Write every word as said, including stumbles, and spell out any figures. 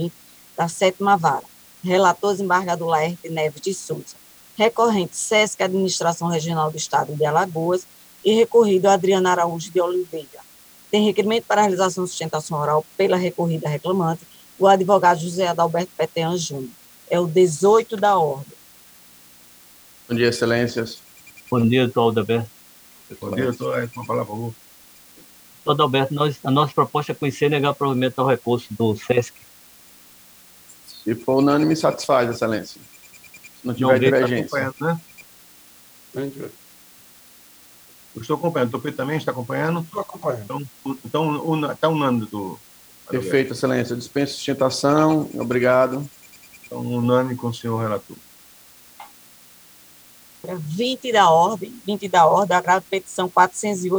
da sétima Vara. Relator, desembargador Laerte Neves de Souza. Recorrente, SESC, Administração Regional do Estado de Alagoas, e recorrido Adriana Araújo de Oliveira. Tem requerimento para realização de sustentação oral pela recorrida reclamante, o advogado José Adalberto Petean Júnior. É o dezoito da ordem. Bom dia, excelências. Bom dia, doutor Adalberto. Bom dia, doutor. Uma palavra, por favor. Doutor Adalberto, nós, a nossa proposta é conhecer e negar provimento ao recurso do SESC. Se for unânime, satisfaz, excelência. Se não tiver Não, divergência. Tá acompanhando, né? Eu estou acompanhando. O doutor Pedro também está acompanhando? Estou acompanhando. Então, então está unânime, doutor. Perfeito, excelência. Dispenso sustentação. Obrigado. Então, unânime com o senhor relator. vinte da ordem, vinte da ordem, agravo petição quatrocentos e oito.